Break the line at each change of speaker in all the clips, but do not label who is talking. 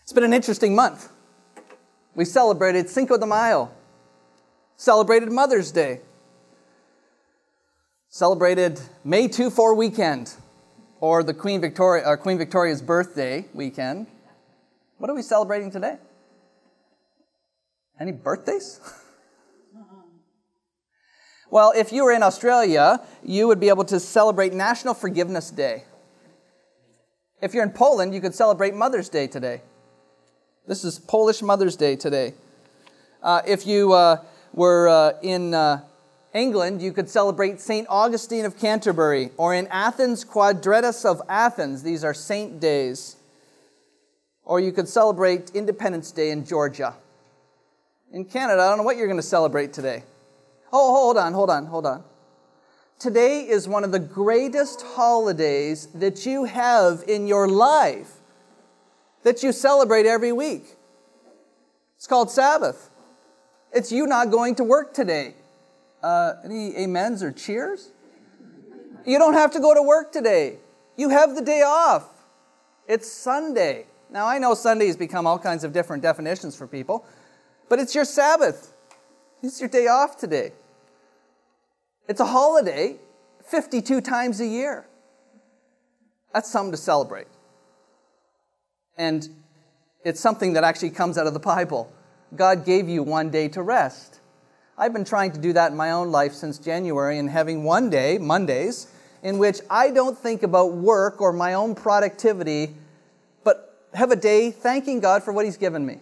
It's been an interesting month. We celebrated Cinco de Mayo, celebrated Mother's Day, celebrated May 2-4 weekend, or the Queen Victoria's birthday weekend. What are we celebrating today? Any birthdays? Well, if you were in Australia, you would be able to celebrate National Forgiveness Day. If you're in Poland, you could celebrate Mother's Day today. This is Polish Mother's Day today. If you were in England, you could celebrate St. Augustine of Canterbury, or in Athens, Quadratus of Athens. These are saint days. Or you could celebrate Independence Day in Georgia. In Canada, I don't know what you're going to celebrate today. Oh, hold on. Today is one of the greatest holidays that you have in your life, that you celebrate every week. It's called Sabbath. It's you not going to work today. Any amens or cheers? You don't have to go to work today. You have the day off. It's Sunday. Now, I know Sunday's become all kinds of different definitions for people, but it's your Sabbath. It's your day off today. It's a holiday 52 times a year. That's something to celebrate. And it's something that actually comes out of the Bible. God gave you one day to rest. I've been trying to do that in my own life since January, and having one day, Mondays, in which I don't think about work or my own productivity, but have a day thanking God for what He's given me.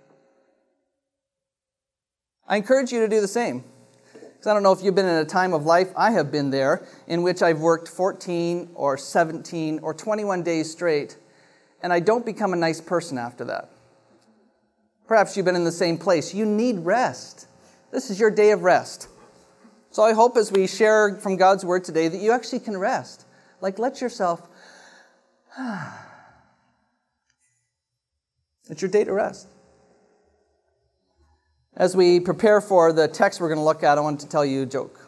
I encourage you to do the same. Because I don't know if you've been in a time of life, I have been there, in which I've worked 14 or 17 or 21 days straight, and I don't become a nice person after that. Perhaps you've been in the same place. You need rest. This is your day of rest. So I hope as we share from God's Word today that you actually can rest. Like, let yourself... It's your day to rest. As we prepare for the text we're going to look at, I want to tell you a joke.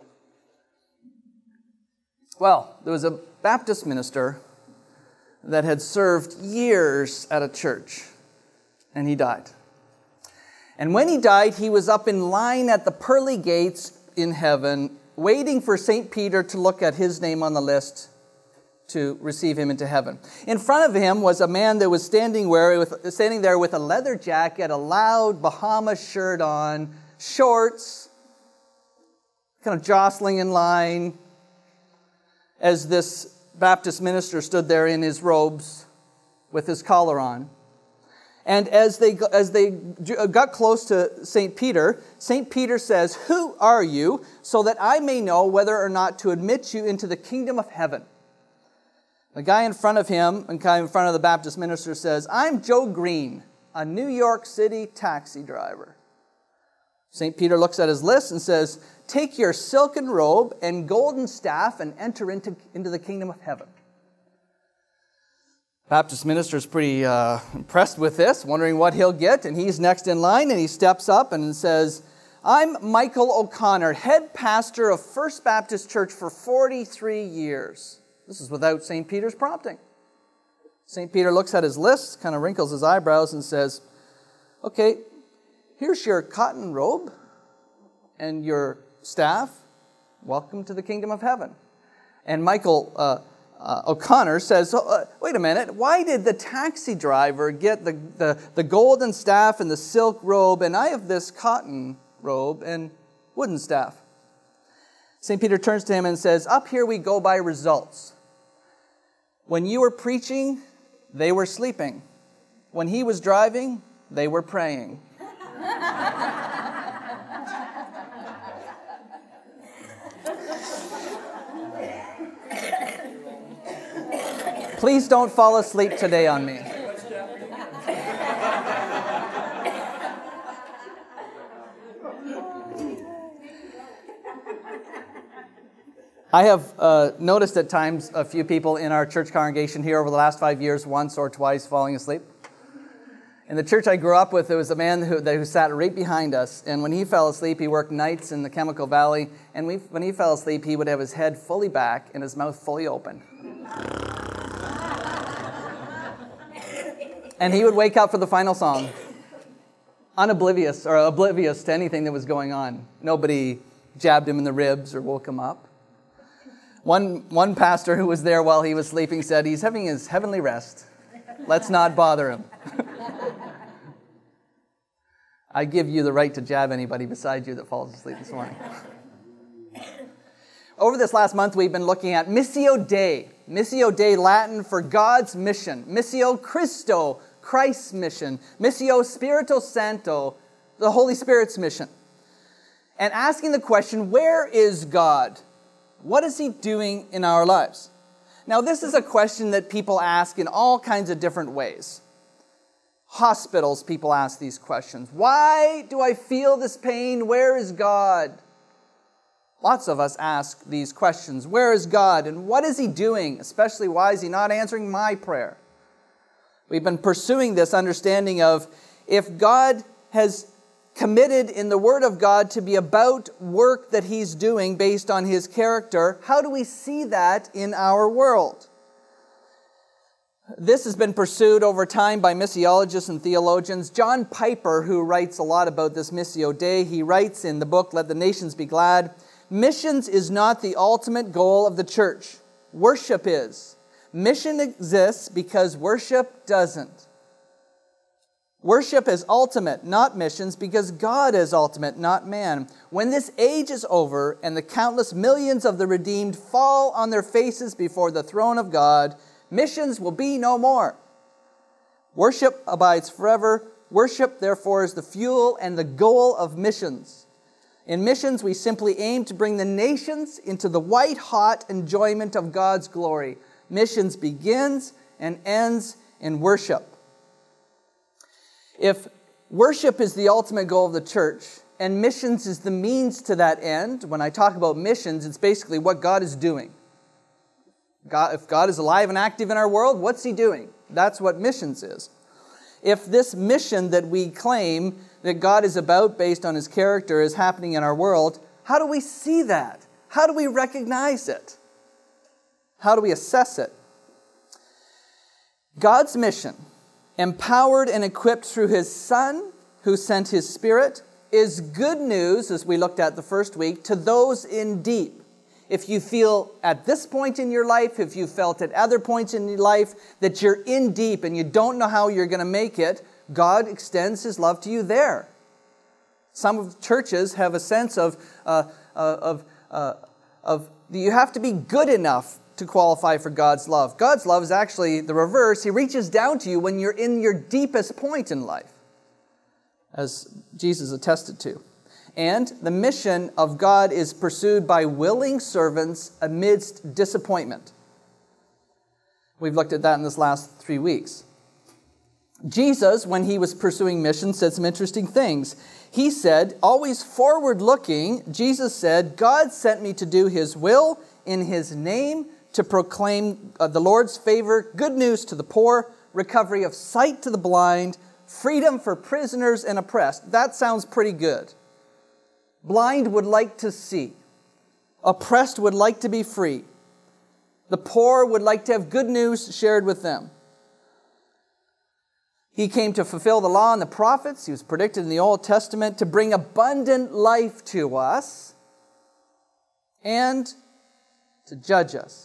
Well, there was a Baptist minister that had served years at a church, and he died. And when he died, he was up in line at the pearly gates in heaven, waiting for St. Peter to look at his name on the list to receive him into heaven. In front of him was a man that was standing there with a leather jacket, a loud Bahamas shirt on, shorts, kind of jostling in line, as this Baptist minister stood there in his robes with his collar on. And as they got close to St. Peter says, "Who are you, so that I may know whether or not to admit you into the kingdom of heaven?" The guy in front of him, and kind of in front of the Baptist minister, says, "I'm Joe Green, a New York City taxi driver." St. Peter looks at his list and says, "Take your silken robe and golden staff and enter into the kingdom of heaven." Baptist minister is pretty impressed with this, wondering what he'll get, and he's next in line, and he steps up and says, "I'm Michael O'Connor, head pastor of First Baptist Church for 43 years. This is without St. Peter's prompting. St. Peter looks at his list, kind of wrinkles his eyebrows and says, "Okay, here's your cotton robe and your staff. Welcome to the kingdom of heaven." And Michael O'Connor says, "Wait a minute, why did the taxi driver get the golden staff and the silk robe, and I have this cotton robe and wooden staff?" St. Peter turns to him and says, "Up here we go by results. When you were preaching, they were sleeping. When he was driving, they were praying." Please don't fall asleep today on me. I have noticed at times a few people in our church congregation here over the last 5 years, once or twice, falling asleep. In the church I grew up with, there was a man who sat right behind us, and when he fell asleep, he worked nights in the Chemical Valley, and when he fell asleep, he would have his head fully back and his mouth fully open. And he would wake up for the final song, oblivious to anything that was going on. Nobody jabbed him in the ribs or woke him up. One pastor who was there while he was sleeping said, he's having his heavenly rest. Let's not bother him. I give you the right to jab anybody beside you that falls asleep this morning. Over this last month, we've been looking at Missio Dei. Missio Dei, Latin for God's mission. Missio Christo, Christ's mission. Missio Spirito Santo, the Holy Spirit's mission. And asking the question, where is God? What is He doing in our lives? Now, this is a question that people ask in all kinds of different ways. Hospitals, people ask these questions. Why do I feel this pain? Where is God? Lots of us ask these questions. Where is God? And what is He doing? Especially, why is He not answering my prayer? We've been pursuing this understanding of if God has committed in the Word of God to be about work that He's doing based on His character, how do we see that in our world? This has been pursued over time by missiologists and theologians. John Piper, who writes a lot about this Missio Dei, he writes in the book, Let the Nations Be Glad, missions is not the ultimate goal of the church. Worship is. Mission exists because worship doesn't. Worship is ultimate, not missions, because God is ultimate, not man. When this age is over and the countless millions of the redeemed fall on their faces before the throne of God, missions will be no more. Worship abides forever. Worship, therefore, is the fuel and the goal of missions. In missions, we simply aim to bring the nations into the white-hot enjoyment of God's glory. Missions begins and ends in worship. If worship is the ultimate goal of the church, and missions is the means to that end, when I talk about missions, it's basically what God is doing. If God is alive and active in our world, what's He doing? That's what missions is. If this mission that we claim that God is about based on His character is happening in our world, how do we see that? How do we recognize it? How do we assess it? God's mission, empowered and equipped through His Son, who sent His Spirit, is good news, as we looked at the first week, to those in deep. If you feel at this point in your life, if you felt at other points in your life that you're in deep and you don't know how you're going to make it, God extends His love to you there. Some of the churches have a sense of you have to be good enough to qualify for God's love. God's love is actually the reverse. He reaches down to you when you're in your deepest point in life, as Jesus attested to. And the mission of God is pursued by willing servants amidst disappointment. We've looked at that in this last 3 weeks. Jesus, when He was pursuing mission, said some interesting things. He said, always forward-looking, Jesus said, God sent me to do His will in His name, to proclaim the Lord's favor, good news to the poor, recovery of sight to the blind, freedom for prisoners and oppressed. That sounds pretty good. Blind would like to see. Oppressed would like to be free. The poor would like to have good news shared with them. He came to fulfill the law and the prophets. He was predicted in the Old Testament to bring abundant life to us and to judge us.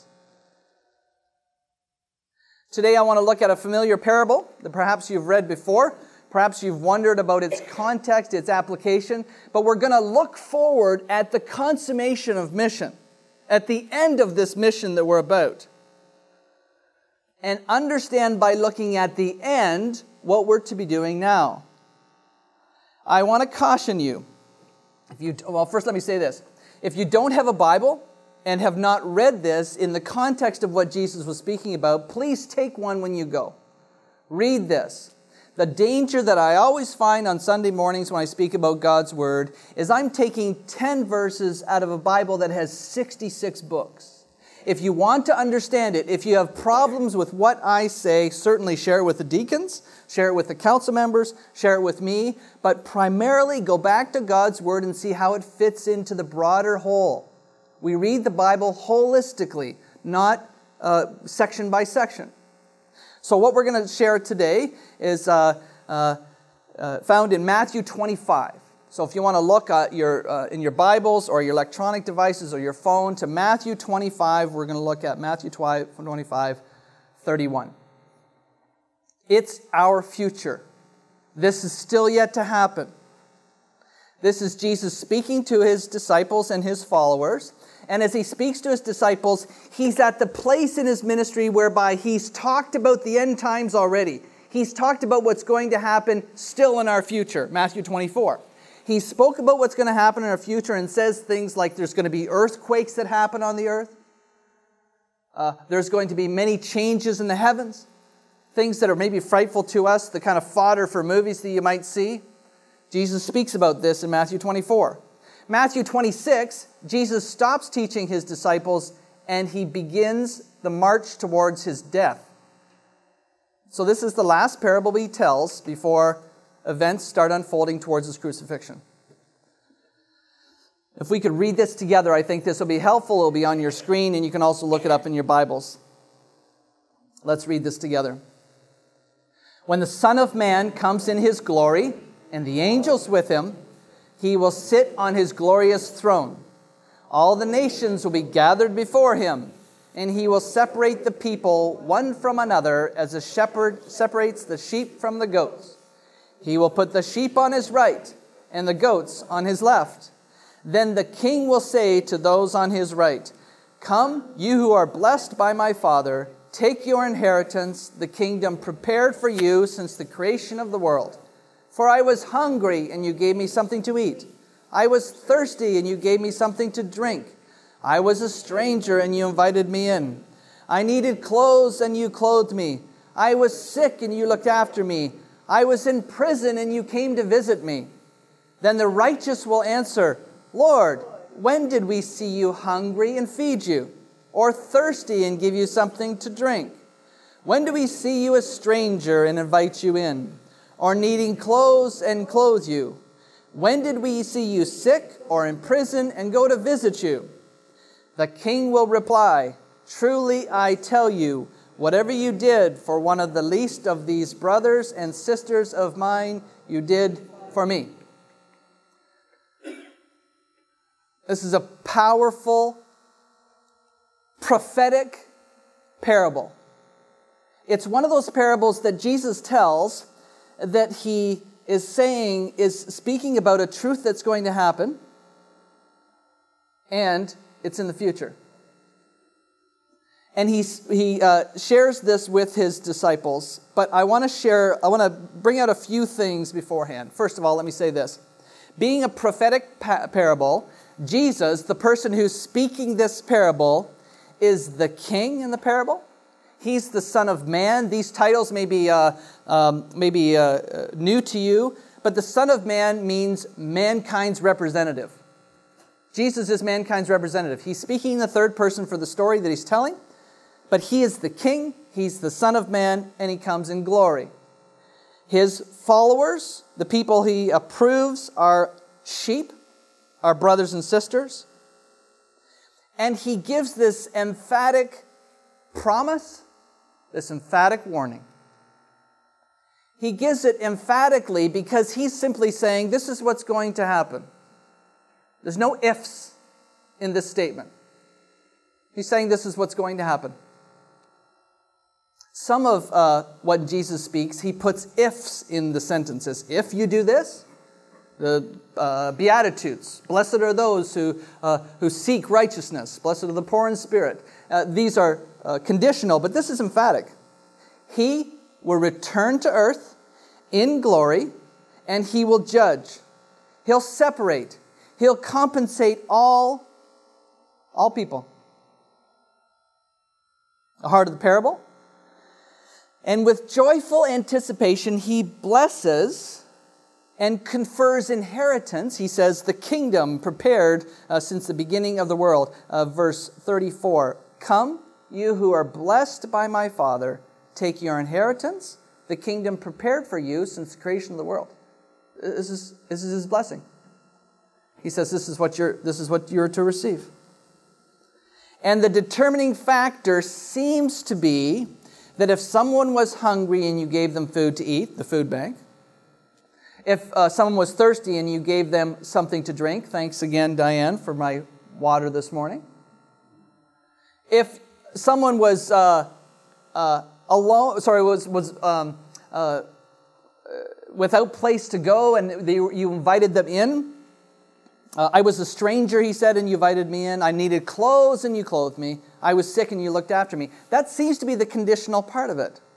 Today I want to look at a familiar parable that perhaps you've read before. Perhaps you've wondered about its context, its application, but we're going to look forward at the consummation of mission, at the end of this mission that we're about, and understand by looking at the end what we're to be doing now. I want to caution you. First let me say this. If you don't have a Bible and have not read this in the context of what Jesus was speaking about, please take one when you go. Read this. The danger that I always find on Sunday mornings when I speak about God's Word is I'm taking 10 verses out of a Bible that has 66 books. If you want to understand it, if you have problems with what I say, certainly share it with the deacons, share it with the council members, share it with me, but primarily go back to God's Word and see how it fits into the broader whole. We read the Bible holistically, not section by section. So what we're going to share today is found in Matthew 25. So if you want to look at in your Bibles or your electronic devices or your phone to Matthew 25, we're going to look at Matthew 25, 31. It's our future. This is still yet to happen. This is Jesus speaking to his disciples and his followers. And as he speaks to his disciples, he's at the place in his ministry whereby he's talked about the end times already. He's talked about what's going to happen still in our future, Matthew 24. He spoke about what's going to happen in our future and says things like there's going to be earthquakes that happen on the earth. There's going to be many changes in the heavens. Things that are maybe frightful to us, the kind of fodder for movies that you might see. Jesus speaks about this in Matthew 24. Matthew 26, Jesus stops teaching his disciples and he begins the march towards his death. So this is the last parable he tells before events start unfolding towards his crucifixion. If we could read this together, I think this will be helpful. It will be on your screen and you can also look it up in your Bibles. Let's read this together. When the Son of Man comes in his glory and the angels with him, he will sit on his glorious throne. All the nations will be gathered before him, and he will separate the people one from another as a shepherd separates the sheep from the goats. He will put the sheep on his right and the goats on his left. Then the king will say to those on his right, "Come, you who are blessed by my Father, take your inheritance, the kingdom prepared for you since the creation of the world. For I was hungry, and you gave me something to eat. I was thirsty, and you gave me something to drink. I was a stranger, and you invited me in. I needed clothes, and you clothed me. I was sick, and you looked after me. I was in prison, and you came to visit me." Then the righteous will answer, "Lord, when did we see you hungry and feed you, or thirsty and give you something to drink? When do we see you a stranger and invite you in, or needing clothes and clothe you? When did we see you sick or in prison and go to visit you?" The king will reply, "Truly I tell you, whatever you did for one of the least of these brothers and sisters of mine, you did for me." This is a powerful, prophetic parable. It's one of those parables that Jesus tells that he is speaking about a truth that's going to happen, and it's in the future. And he shares this with his disciples, but I want to bring out a few things beforehand. First of all, let me say this. Being a prophetic parable, Jesus, the person who's speaking this parable, is the king in the parable. He's the Son of Man. These titles may be new to you, but the Son of Man means mankind's representative. Jesus is mankind's representative. He's speaking in the third person for the story that he's telling, but he is the king, he's the Son of Man, and he comes in glory. His followers, the people he approves, are sheep, our brothers and sisters. And he gives this emphatic promise, this emphatic warning. He gives it emphatically because he's simply saying, this is what's going to happen. There's no ifs in this statement. He's saying this is what's going to happen. Some of what Jesus speaks, he puts ifs in the sentences. If you do this, the Beatitudes. Blessed are those who seek righteousness. Blessed are the poor in spirit. These are conditional, but this is emphatic. He will return to earth in glory, and he will judge. He'll separate. He'll compensate all people. The heart of the parable. And with joyful anticipation, he blesses and confers inheritance. He says, the kingdom prepared since the beginning of the world. Verse 34, come, you who are blessed by my Father, take your inheritance, the kingdom prepared for you since the creation of the world. This is his blessing. He says this is what you're to receive. And the determining factor seems to be that if someone was hungry and you gave them food to eat, the food bank, if someone was thirsty and you gave them something to drink, thanks again, Diane, for my water this morning. If someone was without place to go and you invited them in, I was a stranger, he said, and you invited me in. I needed clothes and you clothed me. I was sick and you looked after me. That seems to be the conditional part of it.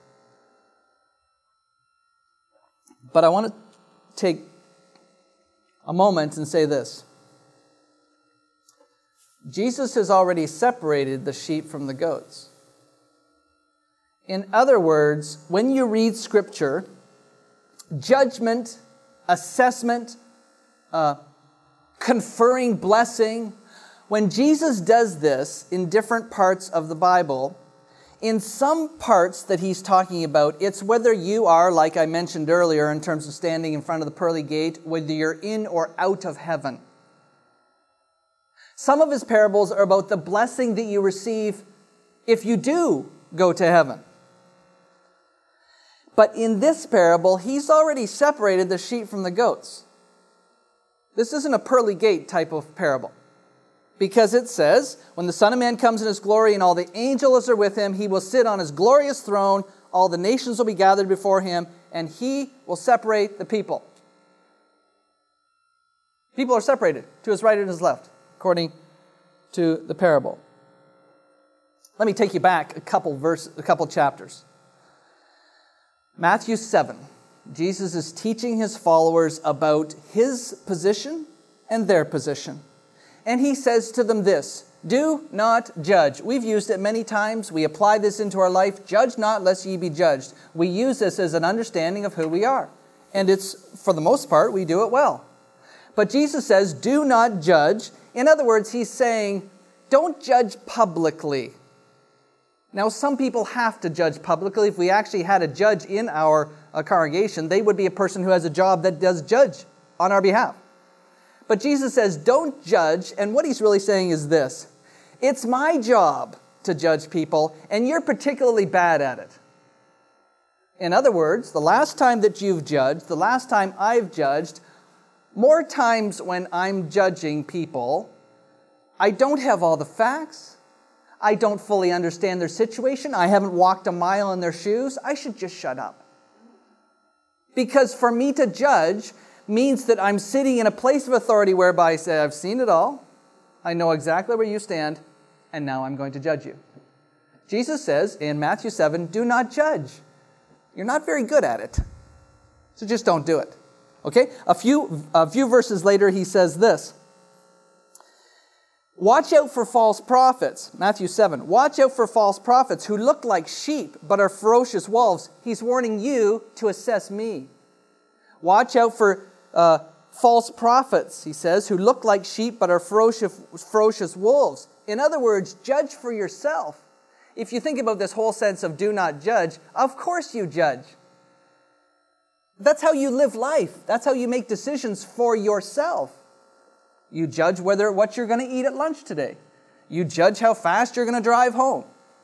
But I want to take a moment and say this. Jesus has already separated the sheep from the goats. In other words, when you read Scripture, judgment, assessment, conferring blessing, when Jesus does this in different parts of the Bible, in some parts that he's talking about, it's whether you are, like I mentioned earlier in terms of standing in front of the pearly gate, whether you're in or out of heaven. Some of his parables are about the blessing that you receive if you do go to heaven. But in this parable, he's already separated the sheep from the goats. This isn't a pearly gate type of parable. Because it says, when the Son of Man comes in his glory and all the angels are with him, he will sit on his glorious throne, all the nations will be gathered before him, and he will separate the people. People are separated to his right and his left, according to the parable. Let me take you back a couple chapters. Matthew 7. Jesus is teaching his followers about his position and their position. And he says to them this, do not judge. We've used it many times. We apply this into our life. Judge not, lest ye be judged. We use this as an understanding of who we are. And it's, for the most part, we do it well. But Jesus says, do not judge. In other words, he's saying, don't judge publicly. Now, some people have to judge publicly. If we actually had a judge in our congregation, they would be a person who has a job that does judge on our behalf. But Jesus says, don't judge, and what he's really saying is this. It's my job to judge people, and you're particularly bad at it. In other words, the last time that you've judged, the last time I've judged, more times when I'm judging people, I don't have all the facts. I don't fully understand their situation. I haven't walked a mile in their shoes. I should just shut up. Because for me to judge means that I'm sitting in a place of authority whereby I say, I've seen it all, I know exactly where you stand, and now I'm going to judge you. Jesus says in Matthew 7, do not judge. You're not very good at it, so just don't do it. Okay? A few verses later, he says this. Watch out for false prophets. Matthew 7. Watch out for false prophets who look like sheep but are ferocious wolves. He's warning you to assess me. Watch out for false prophets, he says, who look like sheep but are ferocious wolves. In other words, judge for yourself. If you think about this whole sense of do not judge, of course you judge. That's how you live life. That's how you make decisions for yourself. You judge what you're going to eat at lunch today. You judge how fast you're going to drive home.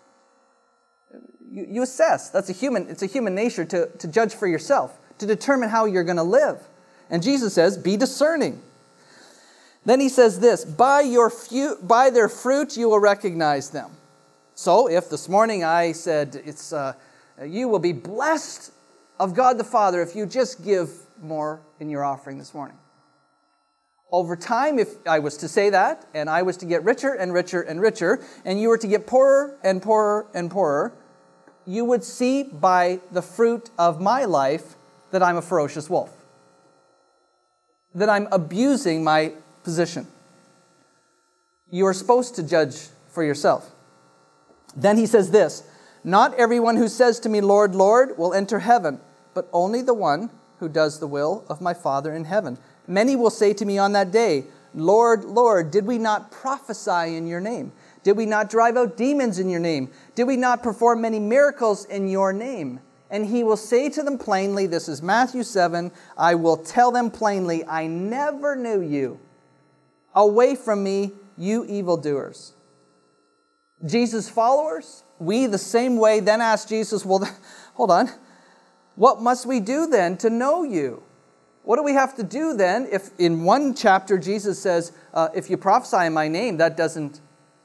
You assess. It's a human nature to judge for yourself, to determine how you're going to live. And Jesus says, be discerning. Then he says this, by their fruit you will recognize them. So if this morning I said, you will be blessed of God the Father if you just give more in your offering this morning. Over time, if I was to say that, and I was to get richer and richer and richer, and you were to get poorer and poorer and poorer, you would see by the fruit of my life that I'm a ferocious wolf. That I'm abusing my position. You are supposed to judge for yourself. Then he says this, not everyone who says to me, Lord, Lord, will enter heaven, but only the one who does the will of my Father in heaven. Many will say to me on that day, Lord, Lord, did we not prophesy in your name? Did we not drive out demons in your name? Did we not perform many miracles in your name? And he will say to them plainly, this is Matthew 7, I will tell them plainly, I never knew you. Away from me, you evildoers. Jesus' followers we the same way then ask Jesus, well, hold on, what must we do then to know you? What do we have to do then if in one chapter Jesus says, if you prophesy in my name, that doesn't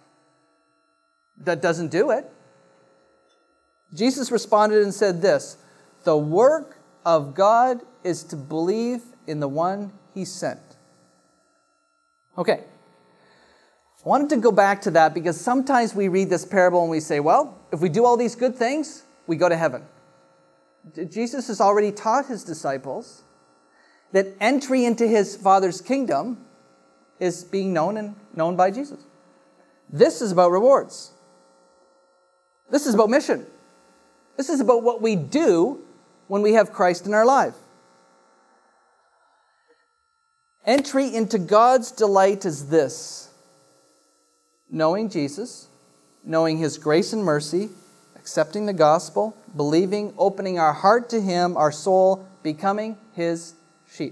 do it? Jesus responded and said this, the work of God is to believe in the one he sent. Okay. I wanted to go back to that because sometimes we read this parable and we say, well, if we do all these good things, we go to heaven. Jesus has already taught his disciples that entry into his Father's kingdom is being known by Jesus. This is about rewards. This is about mission. This is about what we do when we have Christ in our life. Entry into God's delight is this: knowing Jesus, knowing his grace and mercy, accepting the gospel, believing, opening our heart to him, our soul, becoming his sheep.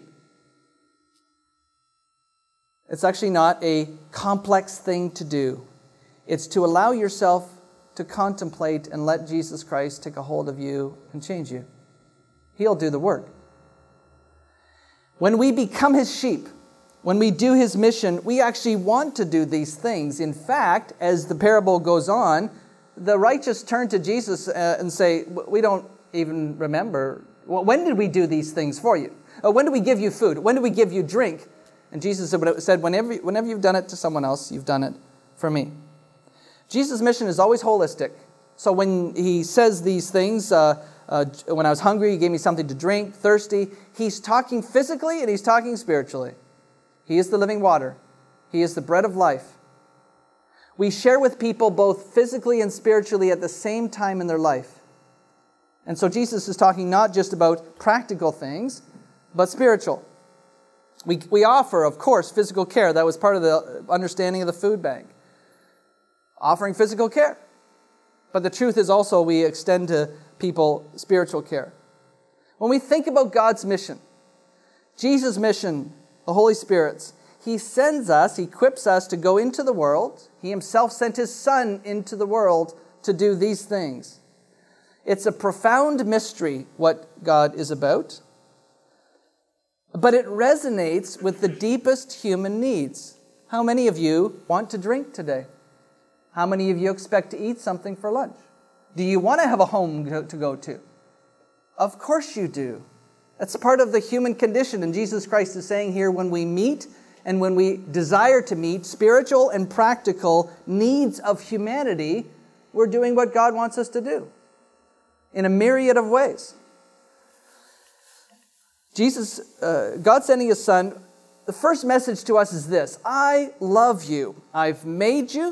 It's actually not a complex thing to do. It's to allow yourself to contemplate and let Jesus Christ take a hold of you and change you. He'll do the work. When we become his sheep, when we do his mission, we actually want to do these things. In fact, as the parable goes on, the righteous turn to Jesus and say, we don't even remember. When did we do these things for you? When did we give you food? When did we give you drink? And Jesus said, whenever you've done it to someone else, you've done it for me. Jesus' mission is always holistic. So when he says these things, when I was hungry, he gave me something to drink, thirsty, he's talking physically and he's talking spiritually. He is the living water. He is the bread of life. We share with people both physically and spiritually at the same time in their life. And so Jesus is talking not just about practical things, but spiritual. We offer, of course, physical care. That was part of the understanding of the food bank. Offering physical care. But the truth is also we extend to people spiritual care. When we think about God's mission, Jesus' mission, the Holy Spirit's, he sends us, equips us to go into the world. He himself sent his Son into the world to do these things. It's a profound mystery what God is about, but it resonates with the deepest human needs. How many of you want to drink today? How many of you expect to eat something for lunch? Do you want to have a home to go to? Of course you do. That's part of the human condition. And Jesus Christ is saying here, when we meet and when we desire to meet spiritual and practical needs of humanity, we're doing what God wants us to do in a myriad of ways. God sending his Son, the first message to us is this: I love you. I've made you.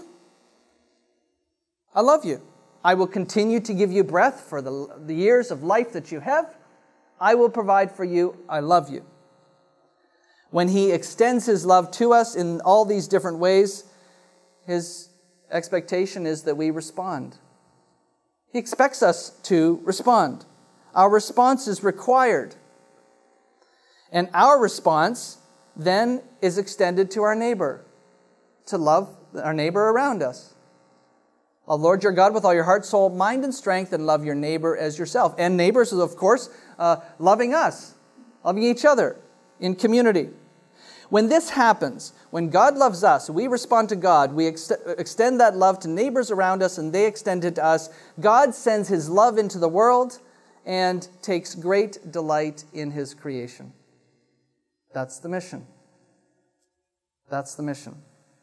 I love you. I will continue to give you breath for the years of life that you have. I will provide for you. I love you. When he extends his love to us in all these different ways, his expectation is that we respond. He expects us to respond. Our response is required. And our response then is extended to our neighbor, to love our neighbor around us. Love Lord your God with all your heart, soul, mind, and strength, and love your neighbor as yourself. And neighbors is, of course, loving us, loving each other in community. When this happens, when God loves us, we respond to God, we extend that love to neighbors around us, and they extend it to us. God sends his love into the world and takes great delight in his creation. That's the mission. That's the mission.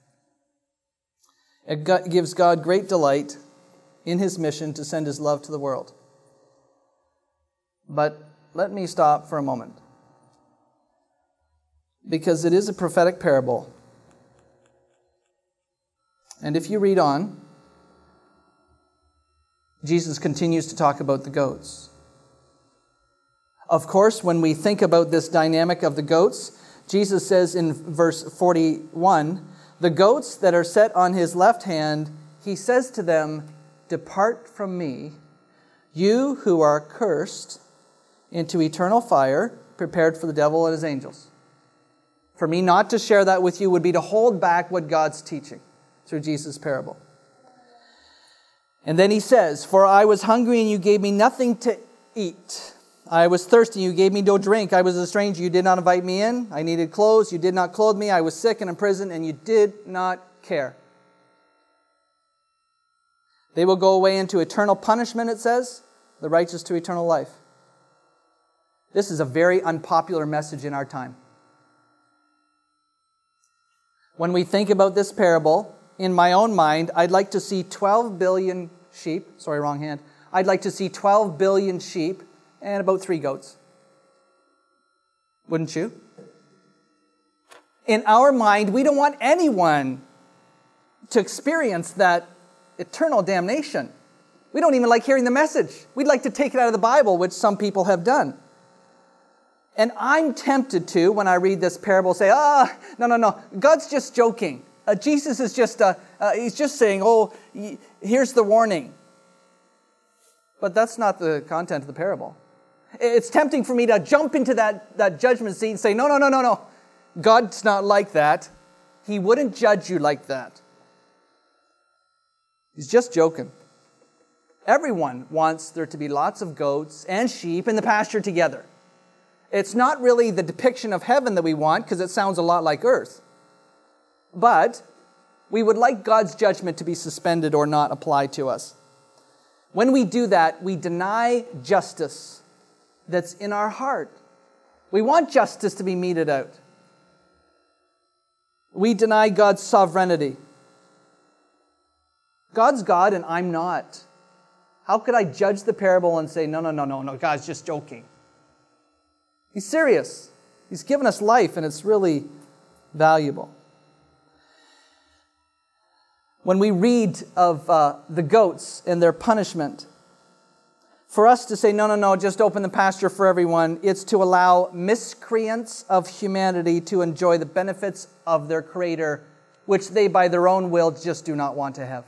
It gives God great delight in his mission to send his love to the world. But let me stop for a moment, because it is a prophetic parable. And if you read on, Jesus continues to talk about the goats. Of course, when we think about this dynamic of the goats, Jesus says in verse 41, the goats that are set on his left hand, he says to them, depart from me, you who are cursed, into eternal fire, prepared for the devil and his angels. For me not to share that with you would be to hold back what God's teaching through Jesus' parable. And then he says, "For I was hungry and you gave me nothing to eat. I was thirsty, you gave me no drink. I was a stranger, you did not invite me in. I needed clothes, you did not clothe me. I was sick and in prison, and you did not care." They will go away into eternal punishment, it says, the righteous to eternal life. This is a very unpopular message in our time. When we think about this parable, in my own mind, I'd like to see 12 billion sheep. Sorry, wrong hand. I'd like to see 12 billion sheep and about 3 goats. Wouldn't you? In our mind, we don't want anyone to experience that eternal damnation. We don't even like hearing the message. We'd like to take it out of the Bible, which some people have done. And I'm tempted to, when I read this parable, say, no. God's just joking. Jesus is just, he's just saying, here's the warning. But that's not the content of the parable. It's tempting for me to jump into that judgment seat and say, no. God's not like that. He wouldn't judge you like that. He's just joking. Everyone wants there to be lots of goats and sheep in the pasture together. It's not really the depiction of heaven that we want, because it sounds a lot like earth. But we would like God's judgment to be suspended or not applied to us. When we do that, we deny justice that's in our heart. We want justice to be meted out. We deny God's sovereignty. God's God and I'm not. How could I judge the parable and say, no, God's just joking? He's serious. He's given us life, and it's really valuable. When we read of the goats and their punishment, for us to say, no, just open the pasture for everyone, it's to allow miscreants of humanity to enjoy the benefits of their Creator, which they by their own will just do not want to have.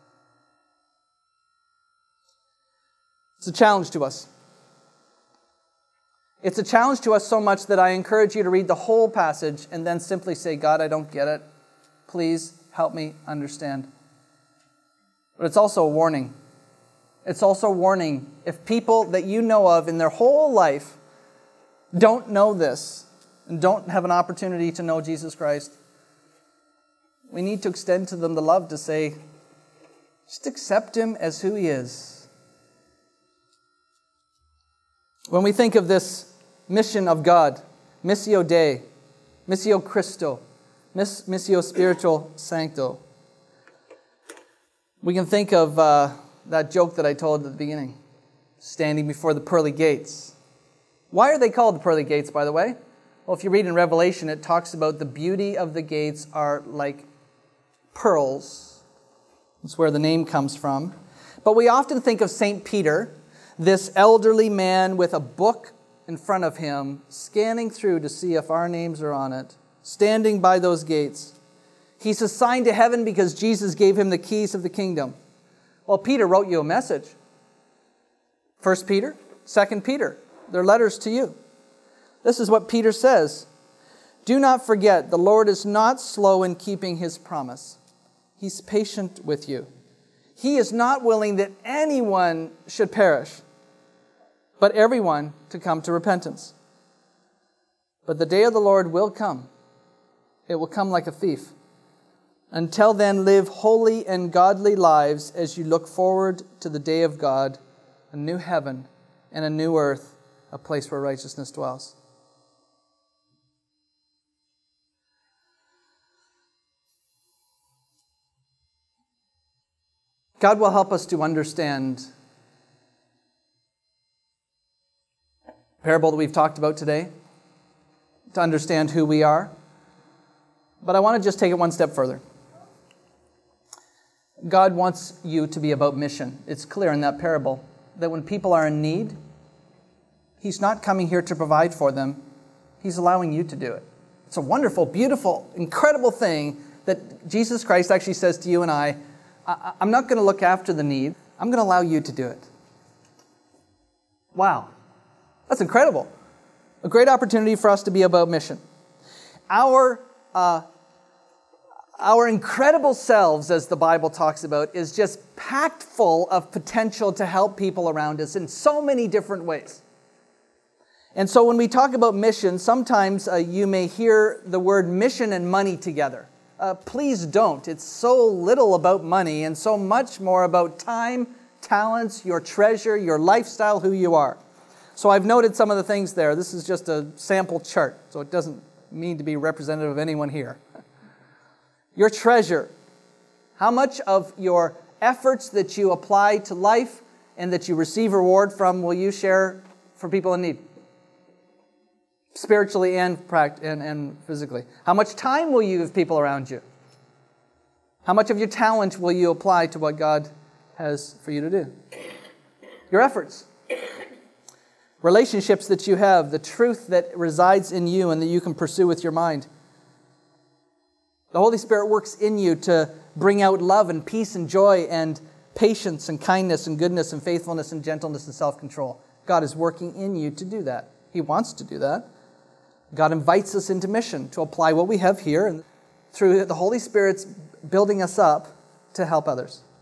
It's a challenge to us. It's a challenge to us so much that I encourage you to read the whole passage and then simply say, God, I don't get it. Please help me understand. But it's also a warning. It's also a warning. If people that you know of in their whole life don't know this and don't have an opportunity to know Jesus Christ, we need to extend to them the love to say, just accept Him as who He is. When we think of this mission of God, Missio Dei, Missio Christo, Missio Spiritual Sancto, we can think of that joke that I told at the beginning, standing before the pearly gates. Why are they called the pearly gates, by the way? Well, if you read in Revelation, it talks about the beauty of the gates are like pearls. That's where the name comes from. But we often think of St. Peter, this elderly man with a book in front of him, scanning through to see if our names are on it, standing by those gates. He's assigned to heaven because Jesus gave him the keys of the kingdom. Well, Peter wrote you a message. 1 Peter, 2 Peter, they're letters to you. This is what Peter says. Do not forget, the Lord is not slow in keeping His promise. He's patient with you. He is not willing that anyone should perish, but everyone to come to repentance. But the day of the Lord will come. It will come like a thief. Until then, live holy and godly lives as you look forward to the day of God, a new heaven and a new earth, a place where righteousness dwells. God will help us to understand the parable that we've talked about today, to understand who we are. But I want to just take it one step further. God wants you to be about mission. It's clear in that parable that when people are in need, He's not coming here to provide for them. He's allowing you to do it. It's a wonderful, beautiful, incredible thing that Jesus Christ actually says to you and I'm not going to look after the need. I'm going to allow you to do it. Wow. That's incredible. A great opportunity for us to be about mission. Our Our incredible selves, as the Bible talks about, is just packed full of potential to help people around us in so many different ways. And so when we talk about mission, sometimes you may hear the word mission and money together. Please don't. It's so little about money and so much more about time, talents, your treasure, your lifestyle, who you are. So I've noted some of the things there. This is just a sample chart, so it doesn't mean to be representative of anyone here. Your treasure. How much of your efforts that you apply to life and that you receive reward from will you share for people in need? Spiritually and physically. How much time will you give people around you? How much of your talent will you apply to what God has for you to do? Your efforts. Relationships that you have, the truth that resides in you and that you can pursue with your mind. The Holy Spirit works in you to bring out love and peace and joy and patience and kindness and goodness and faithfulness and gentleness and self-control. God is working in you to do that. He wants to do that. God invites us into mission to apply what we have here and through the Holy Spirit's building us up to help others.